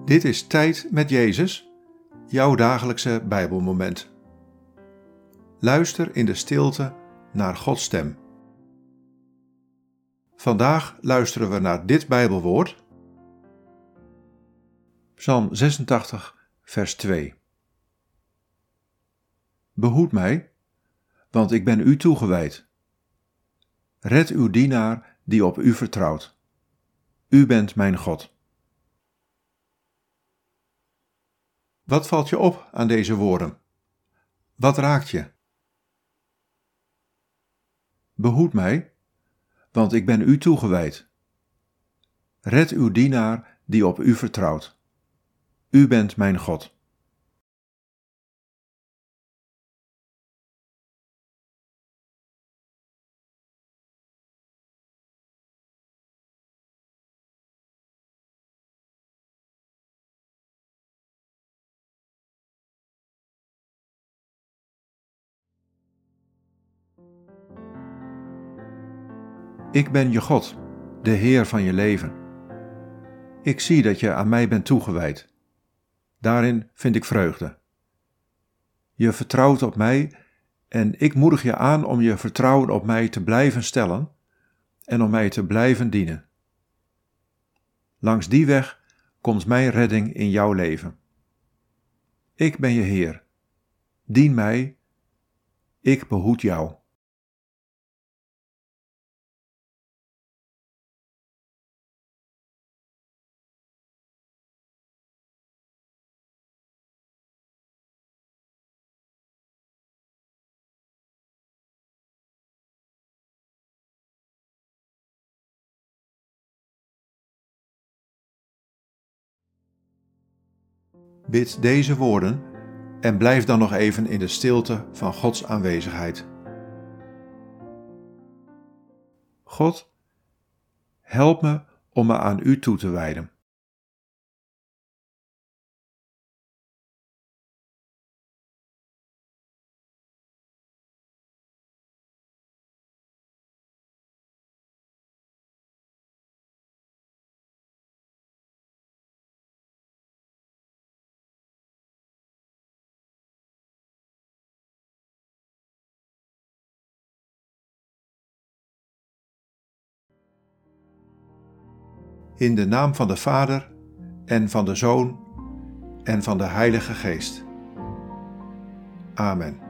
Dit is Tijd met Jezus, jouw dagelijkse Bijbelmoment. Luister in de stilte naar Gods stem. Vandaag luisteren we naar dit Bijbelwoord. Psalm 86, vers 2. Behoed mij, want ik ben u toegewijd. Red uw dienaar die op u vertrouwt. U bent mijn God. Wat valt je op aan deze woorden? Wat raakt je? Behoed mij, want ik ben u toegewijd. Red uw dienaar die op u vertrouwt. U bent mijn God. Ik ben je God, de Heer van je leven. Ik zie dat je aan mij bent toegewijd. Daarin vind ik vreugde. Je vertrouwt op mij en ik moedig je aan om je vertrouwen op mij te blijven stellen en om mij te blijven dienen. Langs die weg komt mijn redding in jouw leven. Ik ben je Heer. Dien mij. Ik behoed jou. Bid deze woorden en blijf dan nog even in de stilte van Gods aanwezigheid. God, help me om me aan u toe te wijden. In de naam van de Vader en van de Zoon en van de Heilige Geest. Amen.